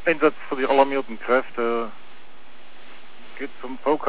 Einsatz für die alarmierten Kräfte geht zum VK